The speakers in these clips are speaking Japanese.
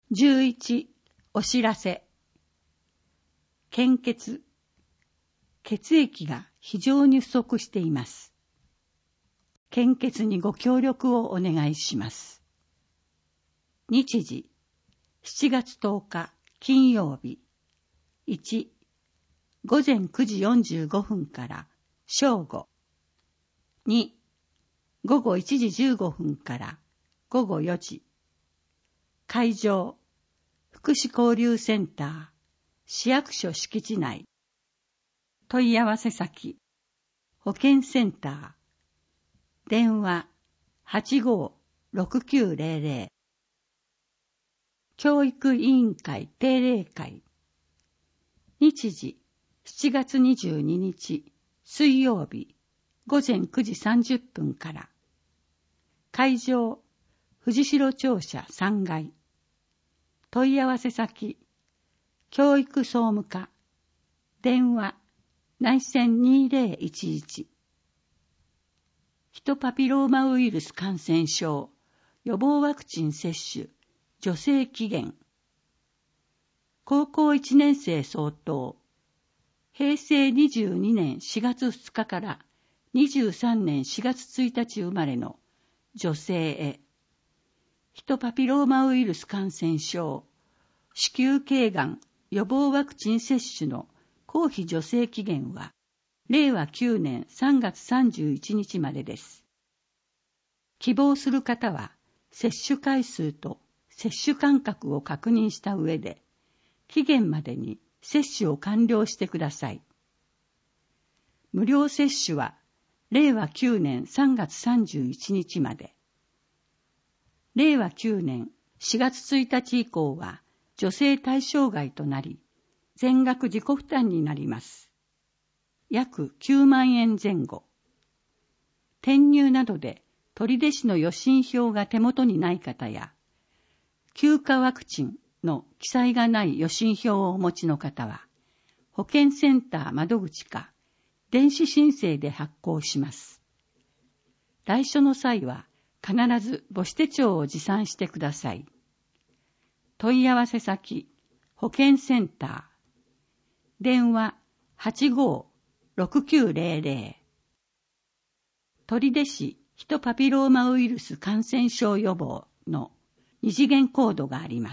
11、お知らせ。献血。血液が非常に不足しています。献血にご協力をお願いします。日時、7月10日金曜日。1、午前9時45分から正午。2、午後1時15分から午後4時。会場、福祉交流センター、市役所敷地内。問い合わせ先、保健センター。電話、85-6900。教育委員会定例会。日時、7月22日、水曜日、午前9時30分から。会場、藤代庁舎3階。問い合わせ先、教育総務課。電話、内線2011。ヒトパピローマウイルス感染症予防ワクチン接種助成期限。高校1年生相当。平成22年4月2日から23年4月1日生まれの女性へ。ヒトパピローマウイルス感染症子宮頸がん予防ワクチン接種の公費助成期限は令和9年3月31日までです。希望する方は接種回数と接種間隔を確認した上で期限までに接種を完了してください。無料接種は令和9年3月31日まで。令和9年4月1日以降は助成対象外となり、全額自己負担になります。約9万円前後。転入などで取手市の予診票が手元にない方や、9価ワクチンの記載がない予診票をお持ちの方は、保健センター窓口か電子申請で発行します。来所の際は必ず母子手帳を持参してください。問い合わせ先、保健センター。電話85-6900。取手市ヒトパピローマウイルス感染症予防の2次元コードがあります。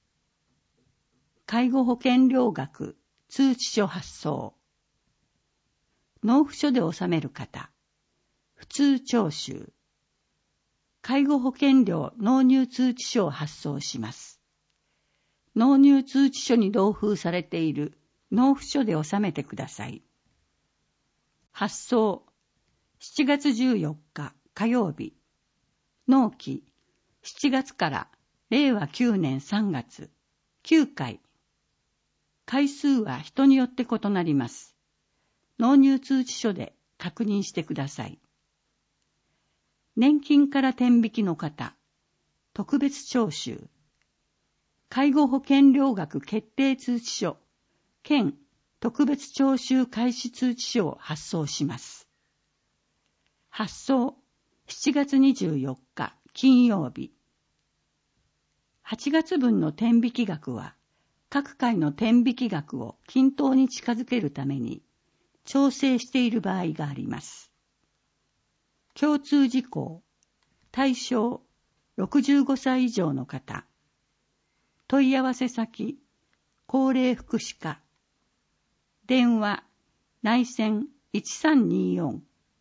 介護保険料額通知書発送。納付書で納める方、普通徴収。介護保険料納入通知書を発送します。納入通知書に同封されている納付書で納めてください。発送、7月14日火曜日。納期、7月から令和9年3月、9回。回数は人によって異なります。納入通知書で確認してください。年金から転引きの方、特別徴収。介護保険料額決定通知書、兼特別徴収開始通知書を発送します。発送、7月24日金曜日。8月分の転引き額は、各回の転引き額を均等に近づけるために、調整している場合があります。共通事項、対象、65歳以上の方。問い合わせ先、高齢福祉課。電話、内線1324。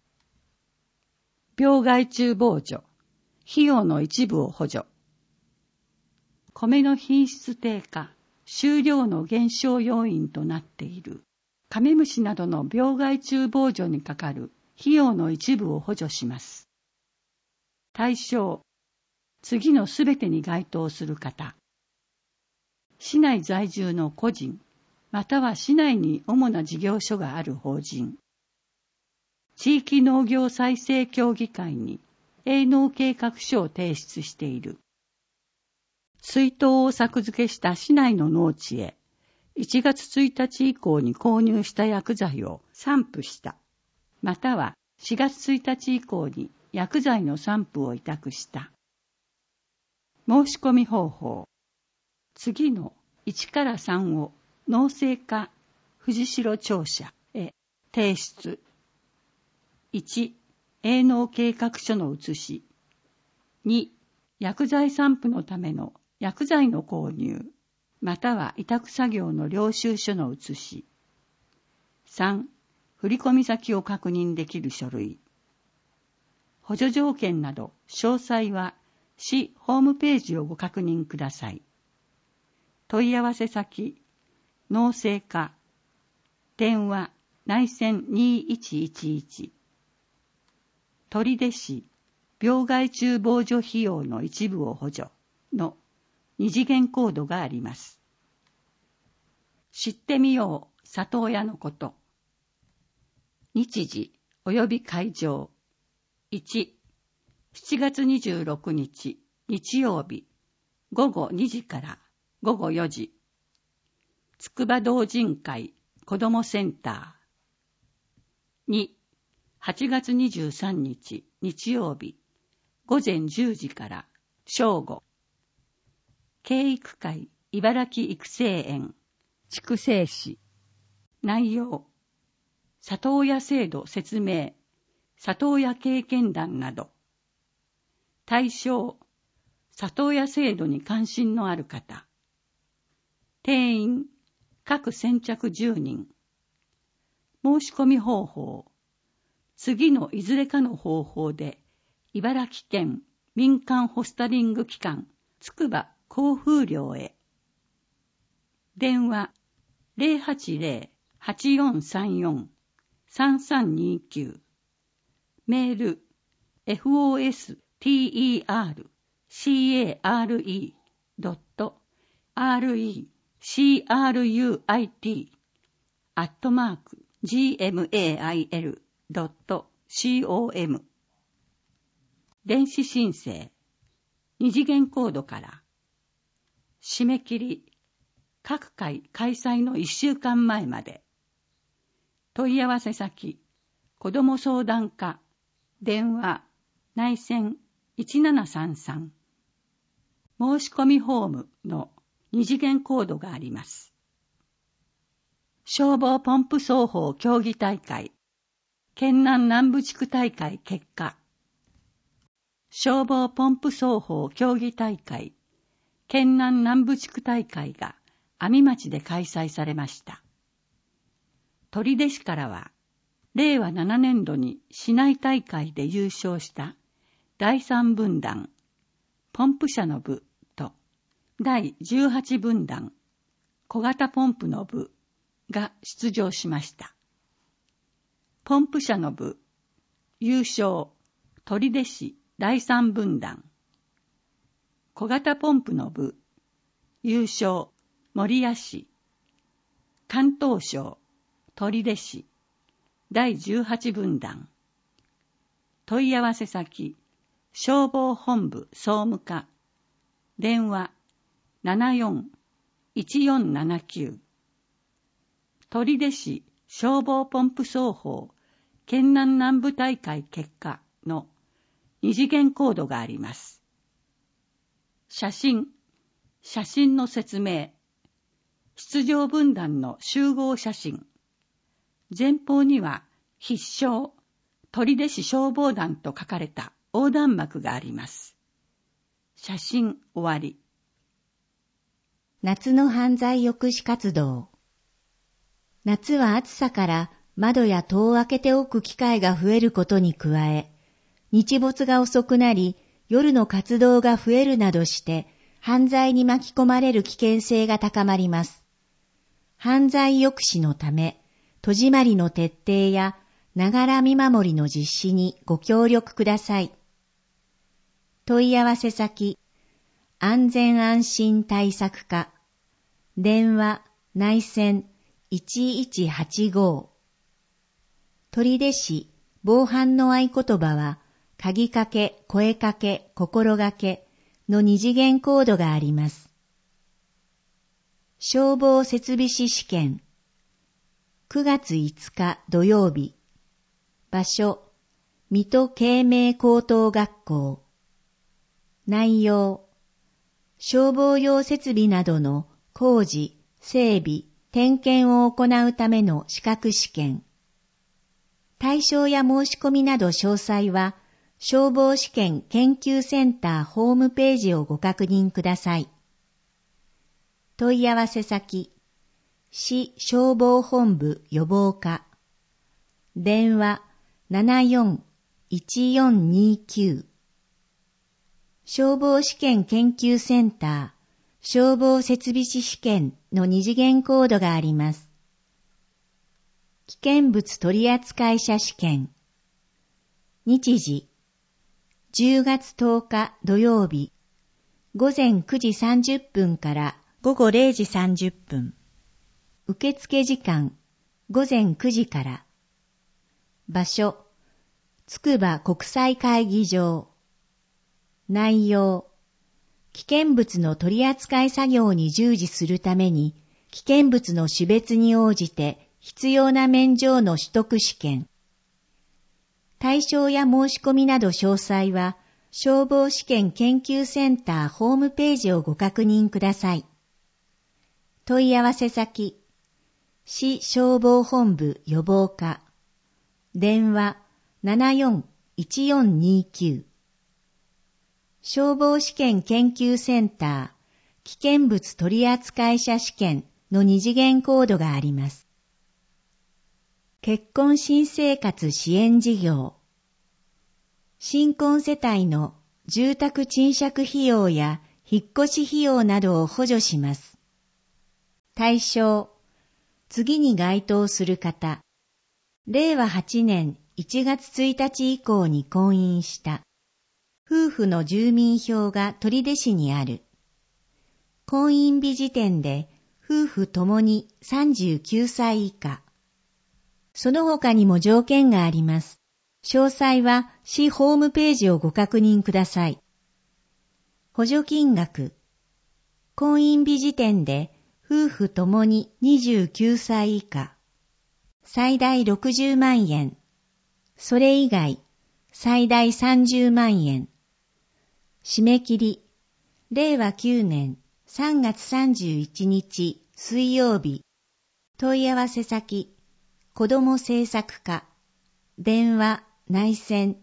病害虫防除、費用の一部を補助。米の品質低下、収量の減少要因となっている、カメムシなどの病害虫防除にかかる費用の一部を補助します。対象、次のすべてに該当する方。市内在住の個人、または市内に主な事業所がある法人。地域農業再生協議会に営農計画書を提出している。水筒を作付けした市内の農地へ1月1日以降に購入した薬剤を散布した。または4月1日以降に薬剤の散布を委託した。申し込み方法。 次の1から3を農政課藤代庁舎へ提出。1、営農計画書の写し。2、薬剤散布のための薬剤の購入、または委託作業の領収書の写し。3、振込先を確認できる書類。補助条件など詳細は市ホームページをご確認ください。問い合わせ先、農政課、電話内線2111、取手市病害虫防除費用の一部を補助の二次元コードがあります。知ってみよう里親のこと。日時及び会場。1、7月26日日曜日午後2時から午後4時。筑波同人会子どもセンター。2、8月23日日曜日午前10時から正午。教育会茨城育成園筑西市。内容、里親制度説明、里親経験談など。対象、里親制度に関心のある方。定員、各先着10人。申し込み方法、次のいずれかの方法で茨城県民間ホスタリング機関つくば交風寮へ。電話080-8434-3329。メール foster.recruit@gmail.com。 電子申請、二次元コードから。締め切り、各回開催の1週間前まで。問い合わせ先、子ども相談課、電話、内線1733。申し込みフォームの二次元コードがあります。消防ポンプ奏法競技大会、県南南部地区大会結果。消防ポンプ奏法競技大会、県南南部地区大会が阿見町で開催されました。取手市からは、令和7年度に市内大会で優勝した第3分団、ポンプ車の部と第18分団、小型ポンプの部が出場しました。ポンプ車の部、優勝、取手市第3分団。小型ポンプの部、優勝、守谷市。関東省、取手市、第18分団。問い合わせ先、消防本部総務課。電話、74-1479。取手市消防ポンプ奏法県南南部大会結果の二次元コードがあります。写真の説明、出場分団の集合写真。前方には必勝、取手市消防団と書かれた横断幕があります。写真終わり。 夏の犯罪抑止活動。夏は暑さから窓や戸を開けておく機会が増えることに加え、日没が遅くなり夜の活動が増えるなどして犯罪に巻き込まれる危険性が高まります。犯罪抑止のため、戸締まりの徹底やながら見守りの実施にご協力ください。問い合わせ先、安全安心対策課。電話、内線1185。取手市防犯の合言葉は、鍵かけ、声かけ、心がけの二次元コードがあります。消防設備士試験。9月5日土曜日。場所、水戸啓明高等学校。内容、 消防用設備などの工事、整備、点検を行うための資格試験。対象や申し込みなど詳細は、消防試験研究センターホームページをご確認ください。問い合わせ先、市消防本部予防課。電話74-1429。消防試験研究センター消防設備士試験の二次元コードがあります。危険物取扱者試験。日時、10月10日土曜日、午前9時30分から午後0時30分。受付時間、午前9時から。場所、つくば国際会議場。内容、危険物の取扱作業に従事するために、危険物の種別に応じて必要な免状の取得試験。対象や申し込みなど詳細は、消防試験研究センターホームページをご確認ください。問い合わせ先、市消防本部予防課。電話74-1429。消防試験研究センター危険物取扱者試験の二次元コードがあります。結婚新生活支援事業。新婚世帯の住宅賃借費用や引っ越し費用などを補助します。対象、次に該当する方。令和8年1月1日以降に婚姻した。夫婦の住民票が取手市にある。婚姻日時点で夫婦ともに39歳以下。その他にも条件があります。詳細は市ホームページをご確認ください。補助金額。婚姻日時点で夫婦ともに29歳以下。最大60万円。それ以外、最大30万円。締め切り、令和9年3月31日水曜日。問い合わせ先、子ども政策課。電話内線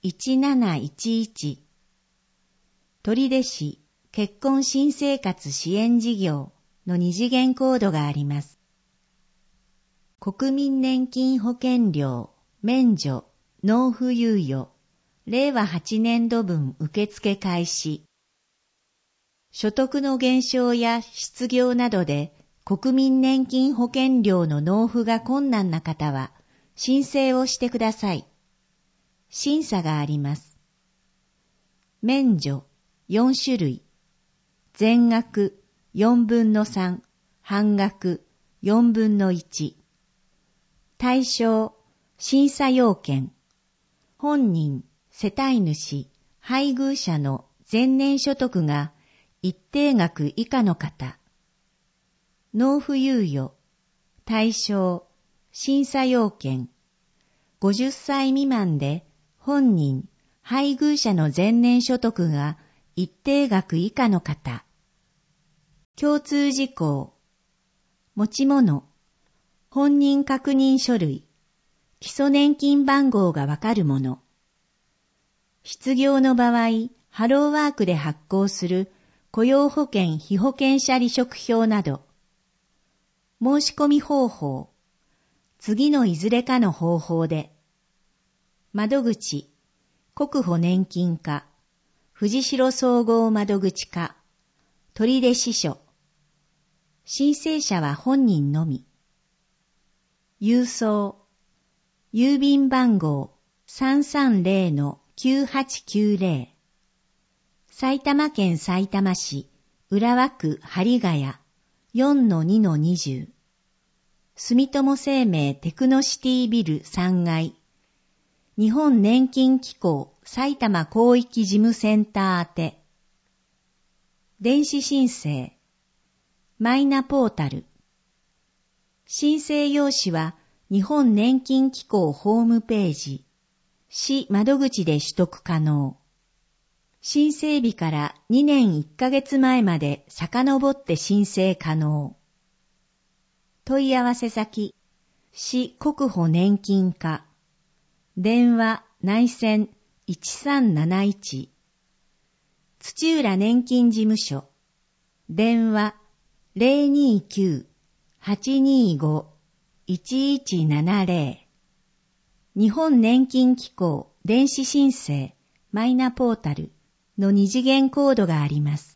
1711。取手市結婚新生活支援事業の二次元コードがあります。国民年金保険料、免除、納付猶予。令和8年度分受付開始。所得の減少や失業などで国民年金保険料の納付が困難な方は申請をしてください。審査があります。免除4種類。全額4分の3、半額4分の1。対象、審査要件。本人、世帯主、配偶者の前年所得が一定額以下の方。納付猶予。対象、審査要件。50歳未満で本人、配偶者の前年所得が一定額以下の方。共通事項。持ち物。本人確認書類。基礎年金番号がわかるもの。失業の場合、ハローワークで発行する雇用保険被保険者離職票など。申し込み方法。次のいずれかの方法で。窓口。国保年金課。藤代総合窓口課。取手支所。申請者は本人のみ。郵送。郵便番号 330-9890。埼玉県さいたま市浦和区針ヶ谷 4-2-20。住友生命テクノシティビル3階。日本年金機構埼玉広域事務センター宛て。電子申請。マイナポータル。申請用紙は日本年金機構ホームページ、市窓口で取得可能。 申請日から2年1ヶ月前まで遡って申請可能。問い合わせ先、市国保年金課。電話内線1371。土浦年金事務所。電話029-825-1170。日本年金機構電子申請マイナポータルの二次元コードがあります。